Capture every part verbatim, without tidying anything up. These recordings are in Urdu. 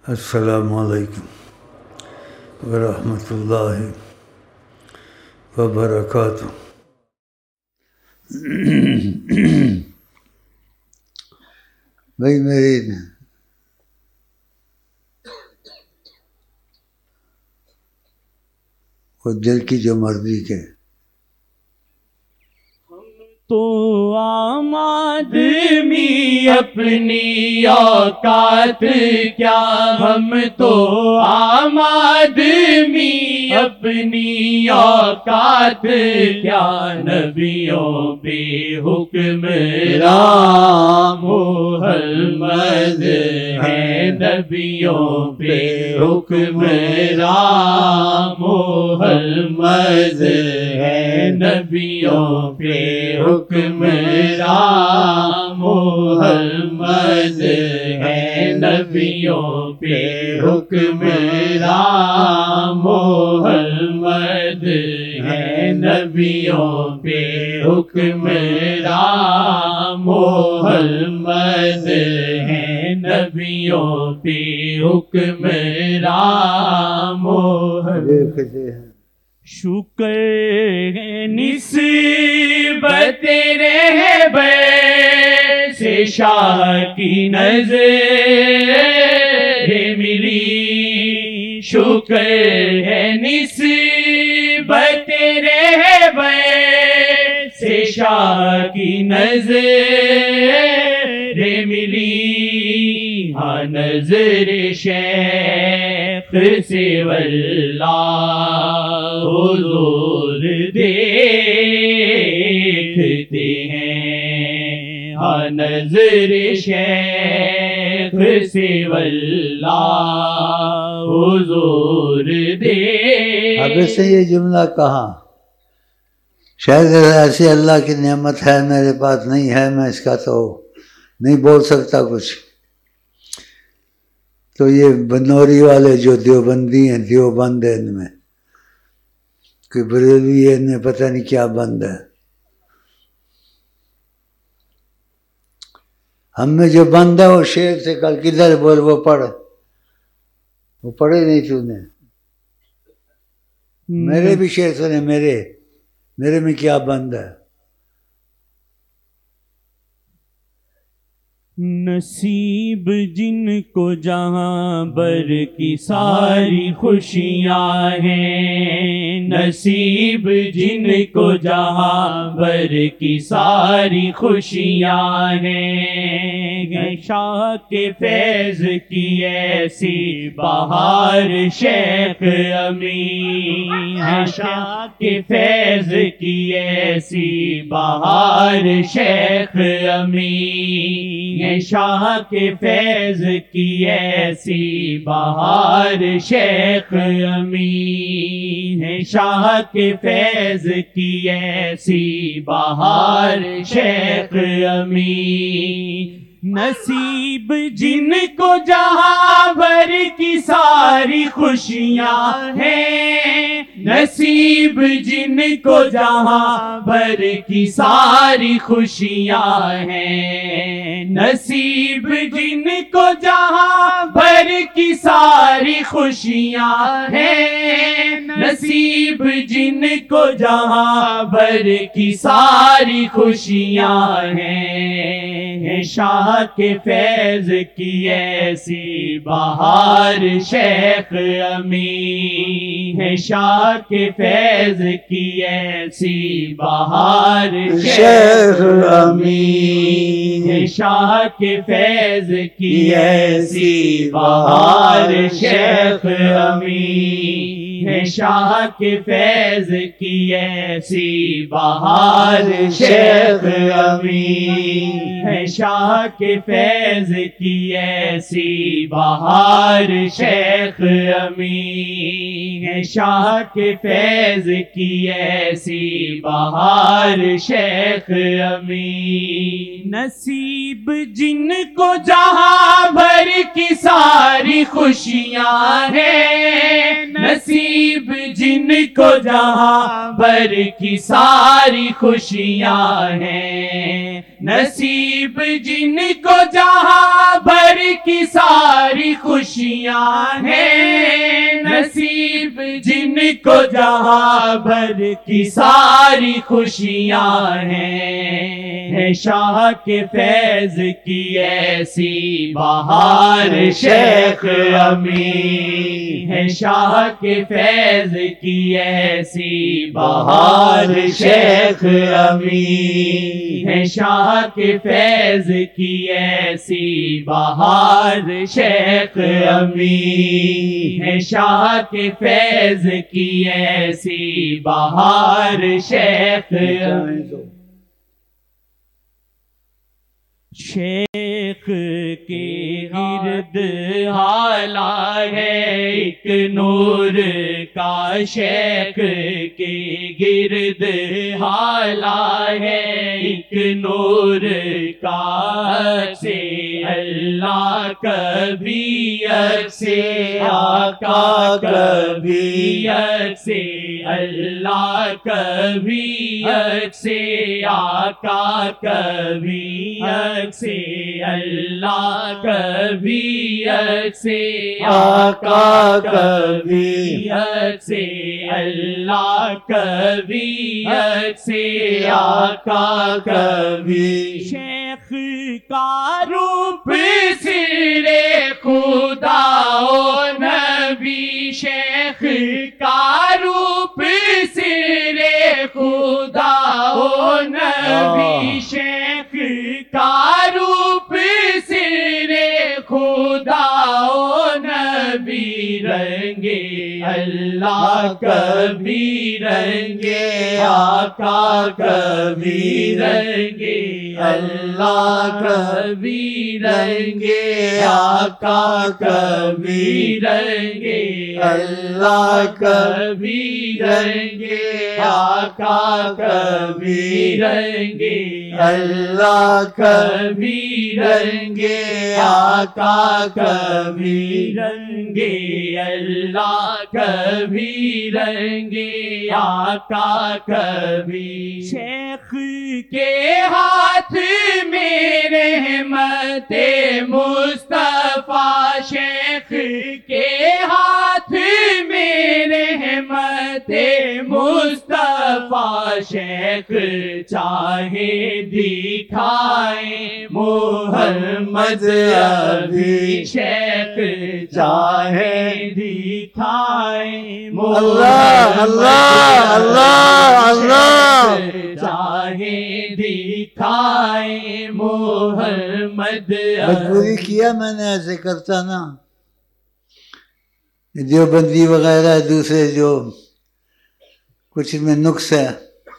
السلام علیکم ورحمۃ اللہ وبرکاتہ۔ بھائی میری وہ دل کی جو مرضی کے تو عام آدمی اپنی اوقات کیا، ہم تو عام آدمی اپنی اوقات کیا، نبیوں پہ حکمران محمد ہے، نبیوں پہ حکمران محمد ہے، نبیوں پہ حکمران محمد ہے، نبیوں پہ حکمران محمد ہے، نبیوں پہ حکمران محمد ہے، نبیوں پہ حکمران محمد۔ شکر ہے نسبت رہبر سے شاہ کی نظر ملی، شکر ہے نسبت رہبر سے شاہ کی نظر ملی، ہاں نظر شیخ سے واللہ حضور دیکھتے ہیں، ہاں نظر شیخ سے واللہ حضور دیکھتے۔ اب اس سے یہ جملہ کہا، شاید ایسی اللہ کی نعمت ہے میرے پاس نہیں ہے، میں اس کا تو نہیں بول سکتا کچھ۔ تو یہ بنوری والے جو دیوبندی ہیں، دیوبند ہے ان میں، کہ بریلوی ہے، انہیں پتہ نہیں کیا بند ہے۔ ہم میں جو بند ہے وہ شیر سے کل کدھر بول، وہ پڑھ، وہ پڑھے نہیں تو نے، میرے بھی شیر سنے، میرے میرے میں کیا بند ہے۔ نصیب جن کو جہاں بر کی ساری خوشیاں ہیں، نصیب جن کو جہاں بر کی ساری خوشیاں ہیں، شاہ کے فیض کی ایسی بہار شیخ امین، شاہ کے فیض کی ایسی بہار شیخ امین، شاہ کے فیض کی ایسی بہار شیخ امین، شاہ کے فیض کی ایسی بہار شیخ امین، نصیب جن کو جہاں بر کی ساری خوشیاں ہیں، نصیب جن کو جہاں بر کی ساری خوشیاں ہیں، نصیب جن کو جہاں بر کی ساری خوشیاں ہیں، نصیب جن کو جہاں بر کی ساری خوشیاں ہیں، شاہ کے فیض کی ایسی بہار شیخ امین، شاہ کے فیض کی ایسی بہار شیخ امین، شاہ کے فیض کی ایسی بہار شیخ امین، شاہ کے فیض کی ایسی بہار شیخ امین، شاہ کے فیض کی ایسی بہار شیخ امین، شاہ کے فیض کی ایسی بہار شیخ امین، نصیب جن کو جہاں بھر کی ساری خوشیاں ہیں، نصیب جن کو جہاں بھر کی ساری خوشیاں ہیں، نصیب جن کو جہاں بھر کی ساری خوشیاں ہیں، نصیب جن کو جہاں بھر کی ساری خوشیاں ہیں، ہے شاہ کے فیض کی ایسی بہار شیخ امین، ہے شاہ کے فیض کی ایسی بہار شیخ امین، ہے شاہ کے فیض کی ایسی بہار شیخ امین، ہے شاہ کے فیض کی ایسی بہار شیخ امین۔ شیخ کے گرد حالا ہے ایک نور کا، شیخ کے گرد حالا ہے ایک نور کا، سے اللہ کبھی سے آقا کبھی سے اللہ کبھی سے آقا کبھی سے اللہ کبھی سے آقا کبھی سے اللہ کبھی سے آقا کبھی، شیخ کا روپ سرے خدا و نبی، شیخ کا روپ سرے خدا و نبی، شیخ کا روپ سرے خدا و نبی، رنگے اللہ کبھی رنگے آقا کبھی رنگے اللہ کبھی رنگے آقا کبھی رنگے اللہ کبھی رنگے آقا کبھی رنگے اللہ کبھی رنگے آقا کبھی رنگے اللہ کبھی رنگے آقا کبھی، شیخ کے ہاتھ میں رحمت مصطفیٰ، شیخ کے ہاتھ میں رحمت مصطفیٰ، شیخ چاہے دکھائے محمد ابھی، شیخ چاہے دکھائے اللہ اللہ اللہ اللہ، چاہے دکھائے محمد مجبوری کیا میں نے ایسے کرتا نا، جو بندی وغیرہ دوسرے جو کچھ میں نقص ہے،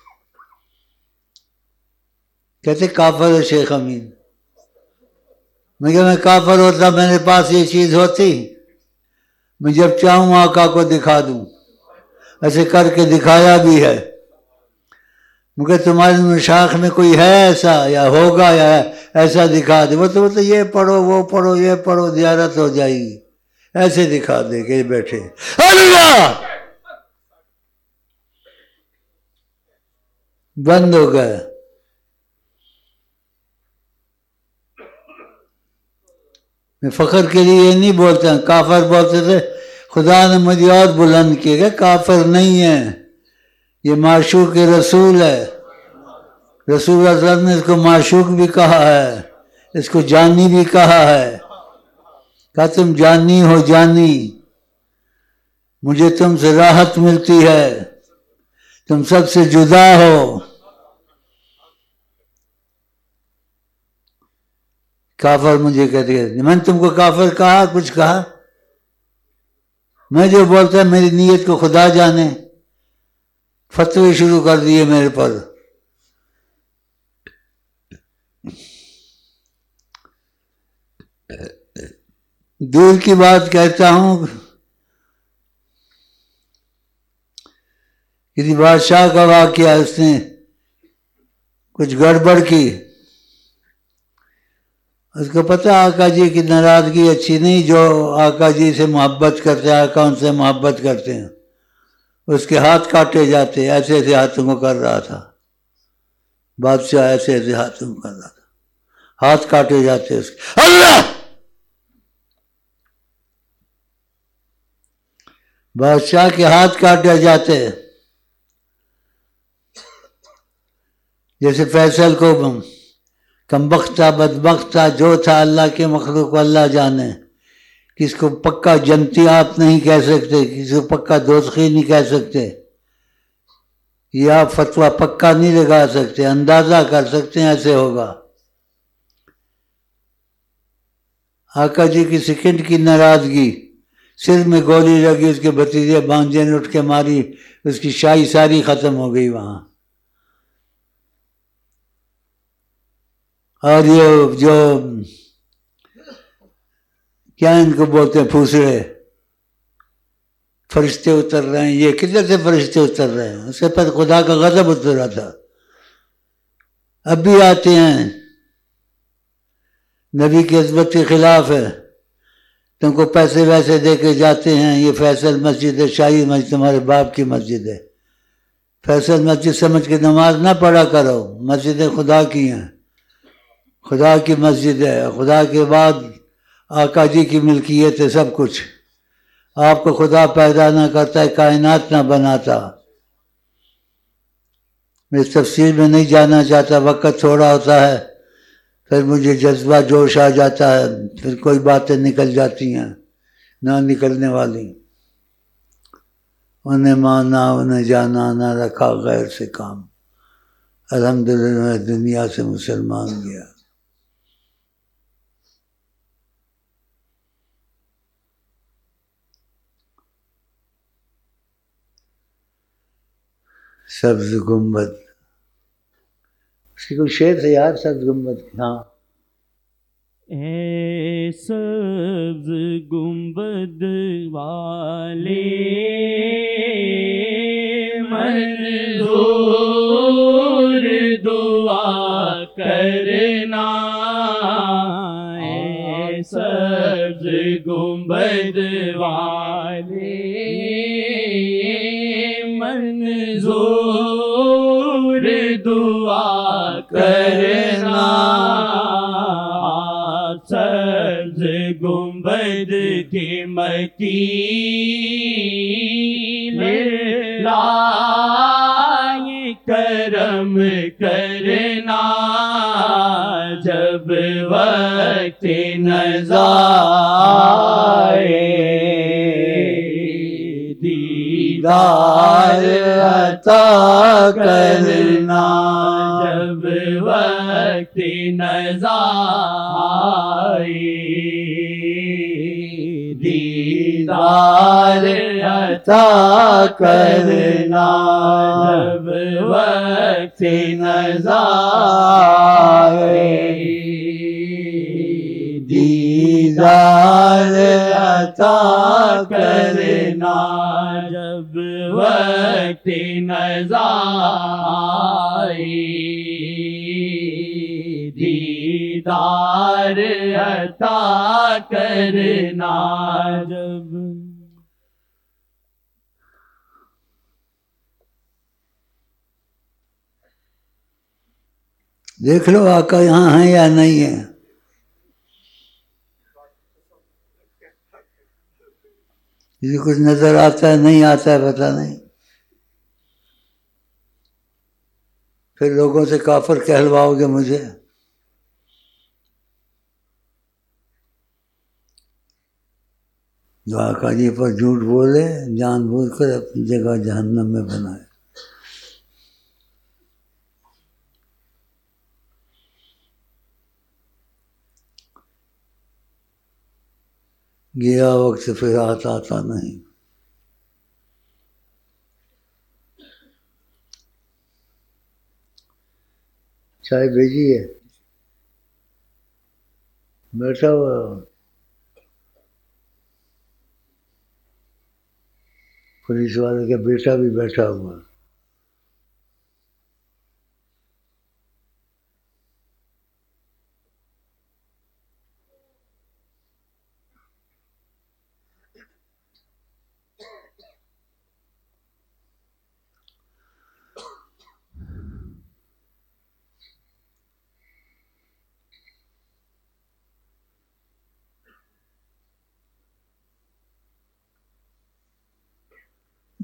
کہتے کافر ہے شیخ امین، میں کہ میں کافر ہوتا میرے پاس یہ چیز ہوتی، میں جب چاہوں آقا کو دکھا دوں، ایسے کر کے دکھایا بھی ہے، مگر تمہارے مشاخ میں کوئی ہے ایسا یا ہوگا یا ایسا دکھا دے، وہ تو بولتے یہ پڑھو وہ پڑھو یہ پڑھو زیارت ہو جائے گی، ایسے دکھا دے کہ بیٹھے اللہ بند ہو گئے۔ میں فخر کے لیے یہ نہیں بولتا، کافر بولتے تھے، خدا نے مجھے اور بلند کیا کہ کافر نہیں ہے، یہ معشوق رسول ہے، رسول اللہ صلی اللہ علیہ وسلم نے اس کو معشوق بھی کہا ہے، اس کو جانی بھی کہا ہے، کہا تم جانی ہو جانی، مجھے تم سے راحت ملتی ہے، تم سب سے جدا ہو۔ کافر مجھے کہتے ہیں، میں نے تم کو کافر کہا کچھ کہا؟ میں جو بولتا ہے میری نیت کو خدا جانے، فتوے شروع کر دیے میرے پر۔ دور کی بات کہتا ہوں، کسی بادشاہ کا واقعہ، اس نے کچھ گڑبڑ کی اس کو پتہ آقا جی کی ناراضگی اچھی نہیں، جو آقا جی سے محبت کرتے ہیں، آقا ان سے محبت کرتے ہیں، اس کے ہاتھ کاٹے جاتے، ایسے ایسے ہاتھوں کو کر رہا تھا بادشاہ، ایسے ایسے ہاتھوں کو کر رہا تھا، ہاتھ کاٹے جاتے اس کے، اللہ بادشاہ کے ہاتھ کاٹے جاتے، جیسے فیصل کو کم بخت تھا، بدبخت تھا، جو تھا، اللہ کے مخلوق کو اللہ جانے، کس کو پکا جنتی آپ نہیں کہہ سکتے، کسی کو پکا دوزخی نہیں کہہ سکتے، یہ آپ فتویٰ پکا نہیں لگا سکتے، اندازہ کر سکتے ہیں ایسے ہوگا۔ آقا جی کی سیکنڈ کی ناراضگی، سر میں گولی لگی، اس کے بھتیجے بانجے نے اٹھ کے ماری، اس کی شاہی ساری ختم ہو گئی وہاں۔ اور یہ جو کیا ان کو بولتے ہیں پھوسڑے، فرشتے اتر رہے ہیں، یہ کدھر سے فرشتے اتر رہے ہیں؟ اس سے پہلے خدا کا غضب اترا تھا، اب بھی آتے ہیں، نبی کی عظمت کے خلاف ہے، تم کو پیسے ویسے دے کے جاتے ہیں، یہ فیصل مسجد ہے، شاہی مسجد تمہارے باپ کی مسجد ہے، فیصل مسجد سمجھ کے نماز نہ پڑھا کرو، مسجدیں خدا کی ہیں، خدا کی مسجد ہے، خدا کے بعد آقا جی کی ملکیت ہے سب کچھ، آپ کو خدا پیدا نہ کرتا ہے، کائنات نہ بناتا۔ میں اس تفصیل میں نہیں جانا چاہتا، وقت تھوڑا ہوتا ہے، پھر مجھے جذبہ جوش آ جاتا ہے، پھر کوئی باتیں نکل جاتی ہیں نہ نکلنے والی، انہیں مانا انہیں جانا، نہ رکھا غیر سے کام، الحمدللہ میں دنیا سے مسلمان گیا۔ سبز گنبد، اس کی کوئی شعر تھا یار، سبز گنبد کی، ہاں، اے سبز گنبد والے منظور دعا کرنا، اے سبز گنبد والے منظور دعا کرنا، سبز گنبد کی مٹین لائے کرم کرنا، جب وقت نزا دیدار عطا کرنا، جب وقت نزا دیدار عطا کرنا، جب وقت نزا دیدار عطا کرنا، جب وقت نزا دیدار عطا کرنا، جب دیکھ لو آقا یہاں ہیں یا نہیں ہیں، کسی کچھ نظر آتا ہے نہیں آتا ہے پتہ نہیں، پھر لوگوں سے کافر کہلواؤ گے مجھے، جو آقا جی پر جھوٹ بولے جان بوجھ کر اپنی جگہ جہنم میں بنائے۔ گیا وقت پھر آتا آتا نہیں، چائے بھیجی ہے، بیٹھا ہوا پولیس والے کا بیٹا بھی بیٹھا ہوا،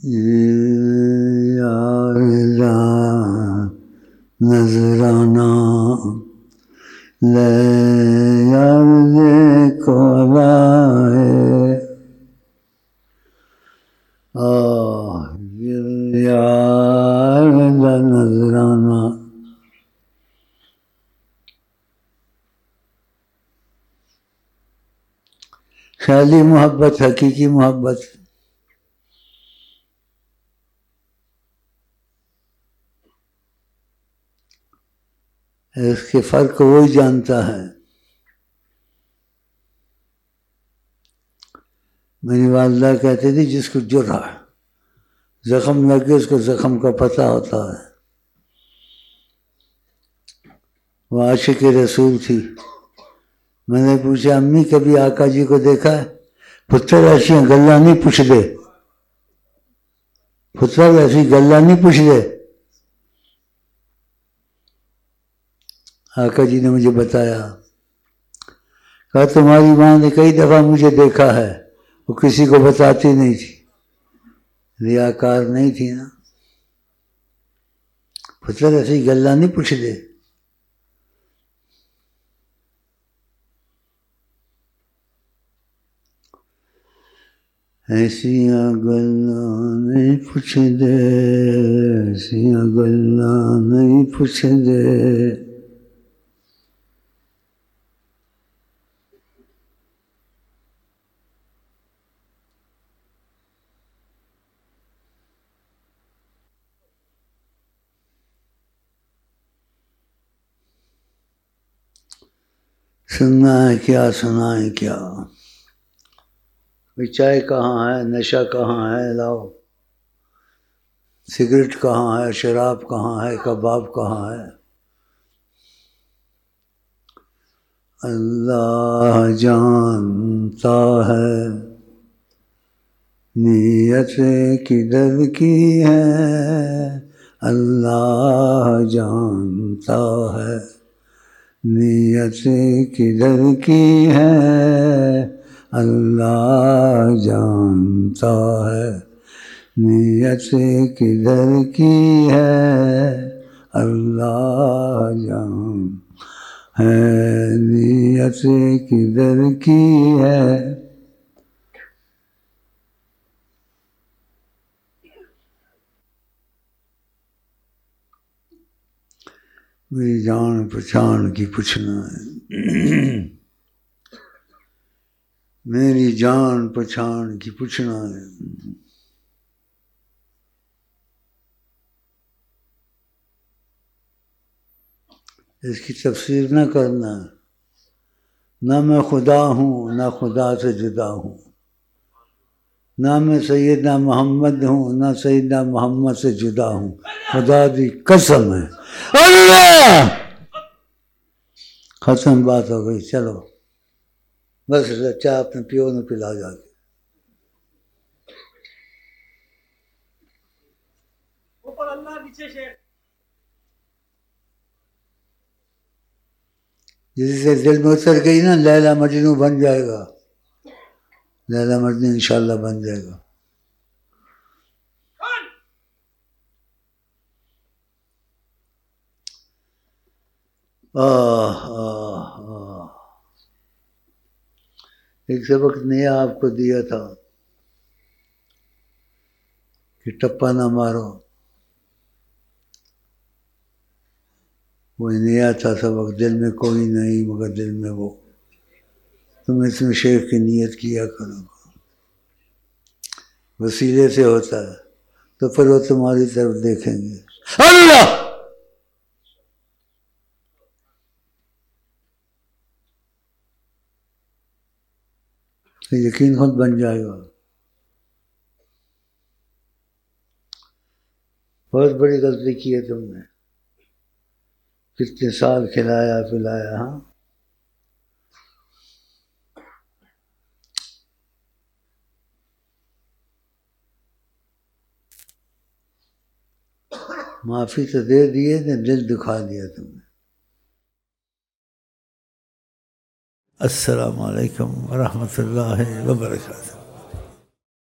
یار نظرانہ لے یار کو لائے آہ یار نظرانہ خیالی محبت حقیقی محبت اس کے فرق کو وہی جانتا ہے. میری والدہ کہتے تھی جس کو جرح زخم لگے اس کو زخم کا پتہ ہوتا ہے. وہ عاشق رسول تھی. میں نے پوچھا امی کبھی آقا جی کو دیکھا ہے؟ پتر ایسی گلا نہیں پوچھ دے پتر ایسی گلا نہیں پوچھ دے. آقا جی نے مجھے بتایا، کہا تمہاری ماں نے کئی دفعہ مجھے دیکھا ہے، وہ کسی کو بتاتی نہیں تھی، ریاکار نہیں تھی نا. پتر ایسی گلا نہیں پوچھ دے. ایسیاں گلاں نہیں پوچھ دے ایسیاں گلاں نہیں پوچھ دے. سننا ہے کیا سنائیں کیا، چائے کہاں ہے، نشہ کہاں ہے، لاؤ. سگریٹ کہاں ہے، شراب کہاں ہے، کباب کہاں ہے. اللہ جانتا ہے نیت کدھر کی ہے، اللہ جانتا ہے نیت کدھر کی ہے، اللہ جانتا ہے نیت کدھر کی ہے، اللہ جانتا ہے نیت کدھر کی ہے. میری جان پہچان کی پوچھنا ہے میری جان پہچان کی پوچھنا ہے. اس کی تفسیر نہ کرنا، نہ میں خدا ہوں نہ خدا سے جدا ہوں، نہ میں سیدنا محمد ہوں نہ سیدنا محمد سے جدا ہوں. خدا دی قسم ہے اللہ. ختم بات ہو گئی. چلو بس چاہ اپنے پیو نے پلا جا کے. جس سے دل میں اتر گئی نا لیلا مجنوں بن جائے گا. لیلا مجنوں انشاءاللہ بن جائے گا. آہ آہ آہ ایک سبق نیا آپ کو دیا تھا کہ ٹپا نہ مارو. وہ نیا تھا سبق، دل میں کوئی نہیں مگر دل میں وہ. تم اس میں شیخ کی نیت کیا کرو، وسیلے سے ہوتا ہے تو پھر وہ تمہاری طرف دیکھیں گے. اللہ یقین خود بن جائے گا. بہت بڑی غلطی کی ہے تم نے. کتنے سال کھلایا پلایا. ہاں معافی تو دے دیے نے، دل دکھا دیا تم نے. السلام علیکم ورحمۃ اللہ وبرکاتہ.